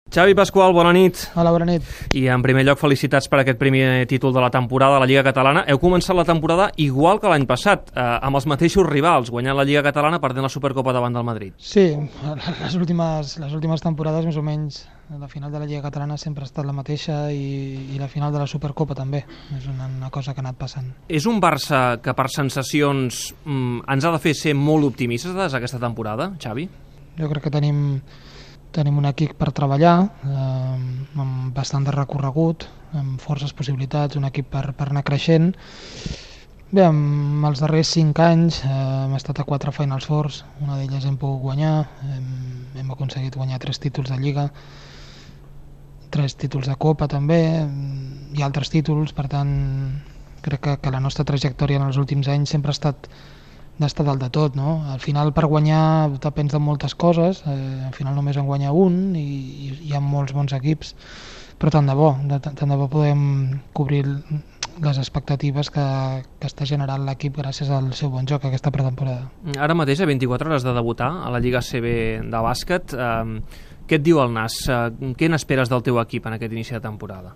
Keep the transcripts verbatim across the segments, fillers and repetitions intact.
Xavi Pasqual, bona nit. Hola, bona nit. I en primer lloc, felicitats per aquest primer títol de la temporada a la Lliga Catalana. Heu començat la temporada igual que l'any passat, eh, amb els mateixos rivals, guanyant la Lliga Catalana, perdent la Supercopa davant del Madrid. Sí, les últimes, les últimes temporades, més o menys, la final de la Lliga Catalana sempre ha estat la mateixa i, i la final de la Supercopa també. És una, una cosa que ha anat passant. És un Barça que per sensacions mm, ens ha de fer ser molt optimistes aquesta temporada, Xavi? Jo crec que tenim... Tenim un equip per treballar, eh, amb bastant de recorregut, amb forces possibilitats, un equip per, per anar creixent. Bé, amb els darrers cinc anys eh, hem estat a quatre Finals Fours, una d'elles hem pogut guanyar, hem, hem aconseguit guanyar tres títols de Lliga, tres títols de Copa també, i altres títols, per tant crec que, que la nostra trajectòria en els últims anys sempre ha estat d'estar dalt de tot, no? Al final per guanyar depens de moltes coses, eh, al final només en guanya un i, i hi ha molts bons equips, però tant de bo, de, tant de bo podem cobrir les expectatives que, que està generant l'equip gràcies al seu bon joc aquesta pretemporada. Ara mateix, a vint-i-quatre hores de debutar a la Lliga A C B de bàsquet, eh, què et diu el Nas? Eh, què n'esperes del teu equip en aquest inici de temporada?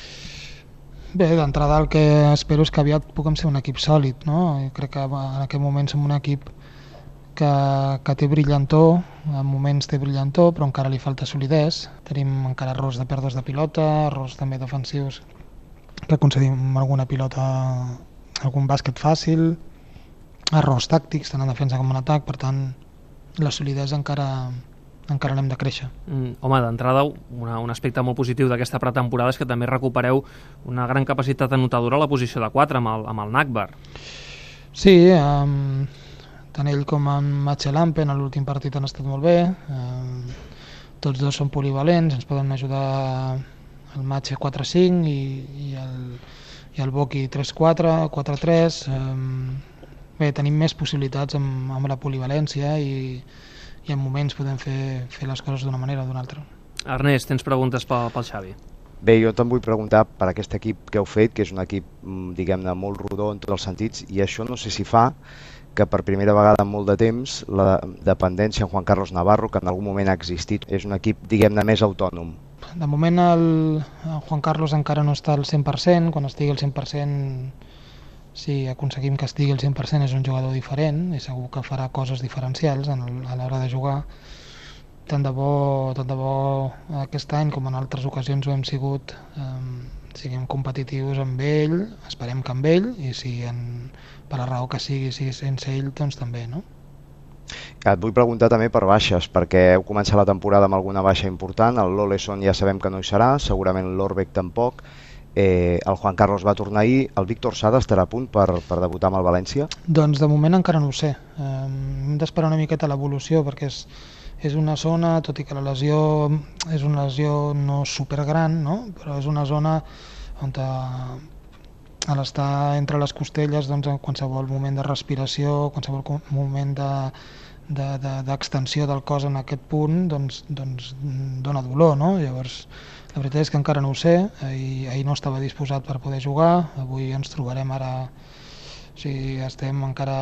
Bé, d'entrada el que espero és que aviat puguem ser un equip sòlid, no? Jo crec que en aquest moment som un equip que, que té brillantor, en moments té brillantor, però encara li falta solidesa. Tenim encara errors de pèrdues de pilota, errors també defensius, que concedim alguna pilota, algun bàsquet fàcil, errors tàctics, tant en defensa com en atac, per tant, la solidesa encara... encara l'hem de créixer. Mm, home, d'entrada, una, un aspecte molt positiu d'aquesta pretemporada és que també recupereu una gran capacitat anotadora a la posició de quatre amb el, amb el Nakbar. Sí, um, tant ell com en Matxe Lampen a l'últim partit han estat molt bé, um, tots dos són polivalents, ens poden ajudar el Matxe quatre cinc i, i, el, i el Boqui tres quatre, quatre tres. Um, bé, tenim més possibilitats amb, amb la polivalència i i en moments podem fer, fer les coses d'una manera o d'una altra. Ernest, tens preguntes pel, pel Xavi? Bé, jo te'n vull preguntar per aquest equip que heu fet, que és un equip, diguem-ne, molt rodó en tots els sentits, i això no sé si fa que per primera vegada en molt de temps la dependència en Juan Carlos Navarro, que en algun moment ha existit, és un equip, diguem-ne, més autònom. De moment el, el Juan Carlos encara no està al cent per cent, quan estigui al cent per cent, si aconseguim que estigui al cent per cent és un jugador diferent i segur que farà coses diferencials en el, a l'hora de jugar. Tant de bo, tant de bo aquest any com en altres ocasions ho hem sigut, eh, siguem competitius amb ell, esperem que amb ell, i si en, per la raó que sigui, sigui sense ell, doncs també, no? Et vull preguntar també per baixes, perquè heu començat la temporada amb alguna baixa important, el Loleson ja sabem que no hi serà, segurament l'Orbeck tampoc. Eh, el Juan Carlos va tornar ahir, el Víctor Sada estarà a punt per, per debutar amb el València? Doncs de moment encara no ho sé, eh, hem d'esperar una miqueta l'evolució perquè és, és una zona, tot i que la lesió és una lesió no supergran, no? Però és una zona on a, a l'estar entre les costelles, doncs, en qualsevol moment de respiració, qualsevol moment de d'extensió de, de, del cos en aquest punt, doncs, doncs dona dolor, no? Llavors la veritat és que encara no ho sé, ahir, ahir no estava disposat per poder jugar, avui ens trobarem ara, o sigui, estem encara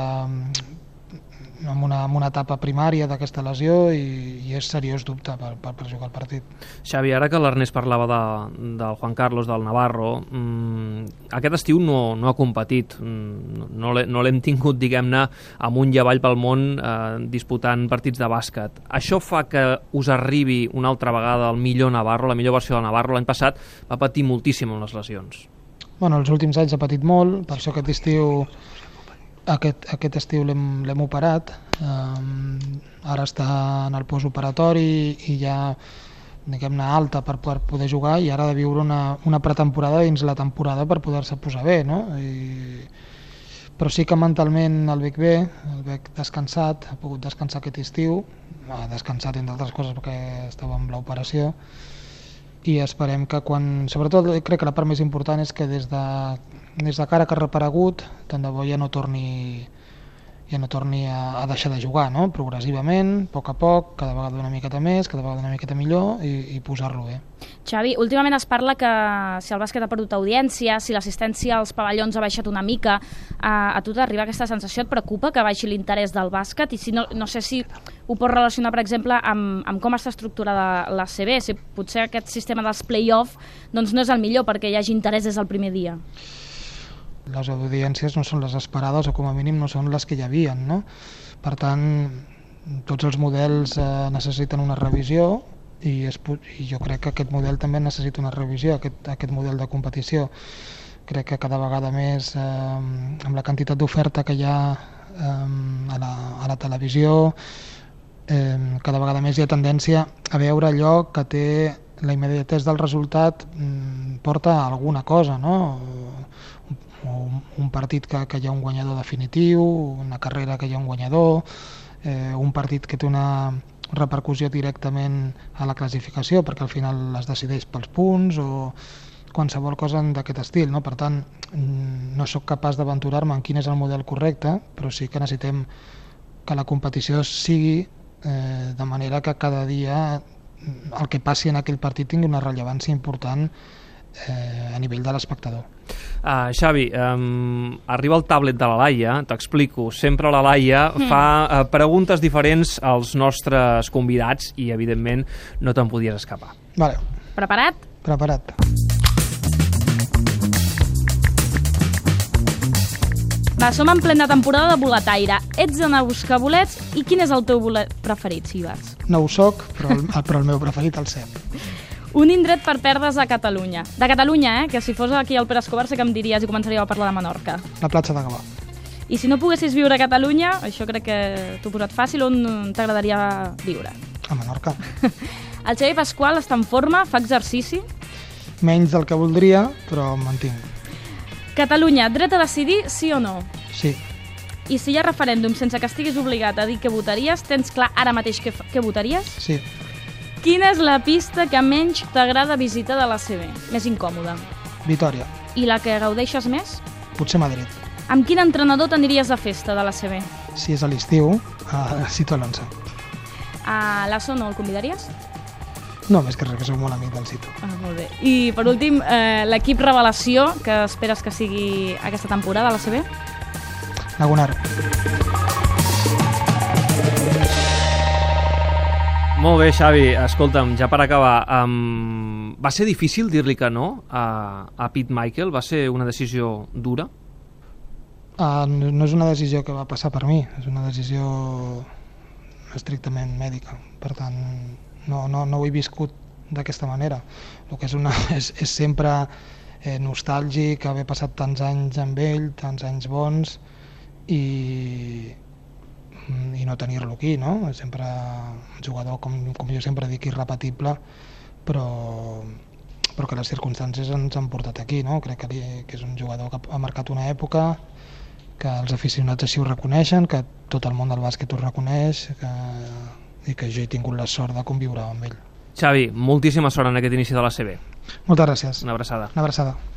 en una, en una etapa primària d'aquesta lesió i, i és seriós dubte per, per, per jugar el partit. Xavi, ara que l'Ernest parlava de, del Juan Carlos, del Navarro, mmm, aquest estiu no, no ha competit, mm, no l'hem tingut, diguem-ne, amunt i avall pel món eh, disputant partits de bàsquet. Això fa que us arribi una altra vegada el millor Navarro, la millor versió del Navarro. L'any passat va patir moltíssim en les lesions. Bueno, els últims anys ha patit molt, per això aquest estiu Aquest, aquest estiu l'hem operat, um, ara està en el postoperatori i ja diguem-ne alta per, per poder jugar i ara ha de viure una, una pretemporada dins la temporada per poder-se posar bé, no? I, però sí que mentalment el veig bé, el veig descansat, ha pogut descansar aquest estiu, ha descansat entre altres coses perquè estava amb l'operació i esperem que quan, sobretot crec que la part més important és que des de, des de cara que ha reparegut, tant de bo ja no torni ja no torni a, a deixar de jugar, no? Progressivament, a poc a poc, cada vegada una miqueta més, cada vegada una miqueta millor i, i posar-lo bé. Xavi, últimament es parla que si el bàsquet ha perdut audiència, si l'assistència als pavellons ha baixat una mica, a, a tu t'arriba aquesta sensació, et preocupa que baixi l'interès del bàsquet? I si no, no sé si ho pots relacionar, per exemple, amb, amb com està estructurada l'A C B, si potser aquest sistema dels play-off doncs no és el millor perquè hi hagi interès des del primer dia. Les audiències no són les esperades o com a mínim no són les que hi havia, no? Per tant, tots els models eh, necessiten una revisió i, es, i jo crec que aquest model també necessita una revisió, aquest, aquest model de competició. Crec que cada vegada més, eh, amb la quantitat d'oferta que hi ha eh, a, la, a la televisió, eh, cada vegada més hi ha tendència a veure allò que té la immediatesa del resultat, eh, porta a alguna cosa, no? O un partit que, que hi ha un guanyador definitiu, una carrera que hi ha un guanyador, eh, un partit que té una repercussió directament a la classificació perquè al final es decideix pels punts o qualsevol cosa d'aquest estil, no? Per tant, no sóc capaç d'aventurar-me en quin és el model correcte, però sí que necessitem que la competició sigui eh, de manera que cada dia el que passi en aquell partit tingui una rellevància important eh, a nivell de l'espectador. Uh, Xavi, um, arriba el tablet de la Laia, t'explico, sempre la Laia mm. fa uh, preguntes diferents als nostres convidats i evidentment no te'n podies escapar. Vale. Preparat? Preparat. Va, som en plena temporada de boletaire. Ets d'anar a buscar bolets i quin és el teu bolet preferit, si hi vas? No ho soc, però el, però el meu preferit el sé. Un indret per perdre's a Catalunya. De Catalunya, eh? Que si fos aquí al Pere Escobar sé que em diries i començaria a parlar de Menorca. La platja de Gavà. I si no poguessis viure a Catalunya, això crec que t'ho he posat fàcil, on t'agradaria viure? A Menorca. El Xavi Pasqual està en forma, fa exercici? Menys del que voldria, però em mantinc. Catalunya, dret a decidir, sí o no? Sí. I si hi ha referèndum sense que estiguis obligat a dir què votaries, tens clar ara mateix què, què votaries? Sí. Quina és la pista que menys t'agrada visitar de l'A C B? Més incòmoda. Vitòria. I la que gaudeixes més? Potser Madrid. Amb quin entrenador t'aniries de festa de l'A C B? Si és a l'estiu, a Cito Alonso. A l'Asso no el convidaries? No, més que res, que soc molt amic del Cito. Ah, molt bé. I per últim, eh, l'equip revelació que esperes que sigui aquesta temporada a l'A C B? Lagunaro. Molt bé, Xavi, escolta'm, ja per acabar, um, va ser difícil dir-li que no a, a Pete Michael? Va ser una decisió dura? Uh, no, no és una decisió que va passar per mi, és una decisió estrictament mèdica, per tant no, no, no ho he viscut d'aquesta manera. El que és, una, és, és sempre eh, nostàlgic haver passat tants anys amb ell, tants anys bons i... i no tenir-lo aquí, no? És sempre un jugador, com, com jo sempre dic, irrepetible, però, però que les circumstàncies ens han portat aquí, no? Crec que, li, que és un jugador que ha marcat una època, que els aficionats així ho reconeixen, que tot el món del bàsquet ho reconeix que, i que jo he tingut la sort de conviure amb ell. Xavi, moltíssima sort en aquest inici de l'A C B. Moltes gràcies. Una abraçada. Una abraçada.